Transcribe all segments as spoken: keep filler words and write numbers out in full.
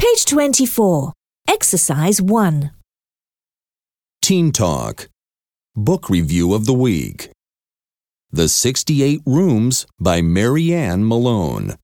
Page twenty-four. Exercise one. Teen Talk. Book Review of the Week. The sixty-eight Rooms by Mary Ann Malone.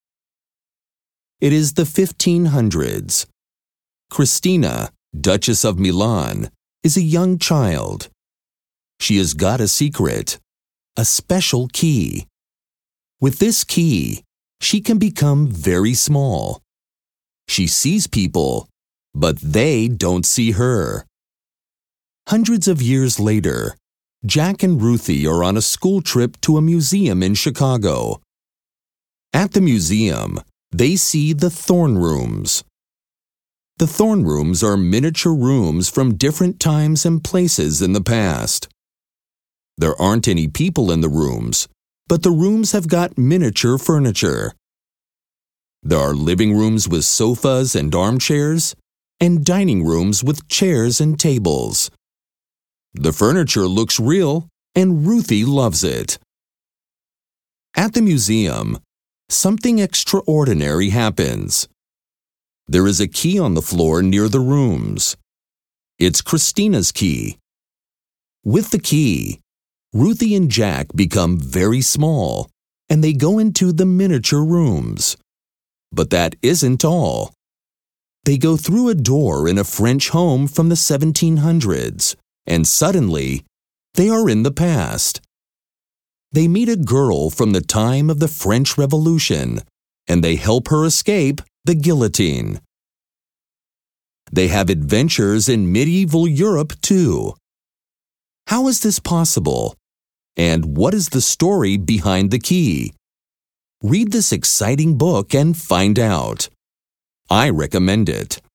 It is the fifteen hundreds. Christina, Duchess of Milan, is a young child. She has got a secret, a special key. With this key, she can become very small. She sees people, but they don't see her. Hundreds of years later, Jack and Ruthie are on a school trip to a museum in Chicago. At the museum, they see the Thorn Rooms. The Thorn Rooms are miniature rooms from different times and places in the past. There aren't any people in the rooms, but the rooms have got miniature furniture. There are living rooms with sofas and armchairs, and dining rooms with chairs and tables. The furniture looks real, and Ruthie loves it. At the museum, something extraordinary happens. There is a key on the floor near the rooms. It's Christina's key. With the key, Ruthie and Jack become very small, and they go into the miniature rooms. But that isn't all. They go through a door in a French home from the seventeen hundreds, and suddenly, they are in the past. They meet a girl from the time of the French Revolution, and they help her escape the guillotine. They have adventures in medieval Europe, too. How is this possible? And what is the story behind the key? Read this exciting book and find out. I recommend it.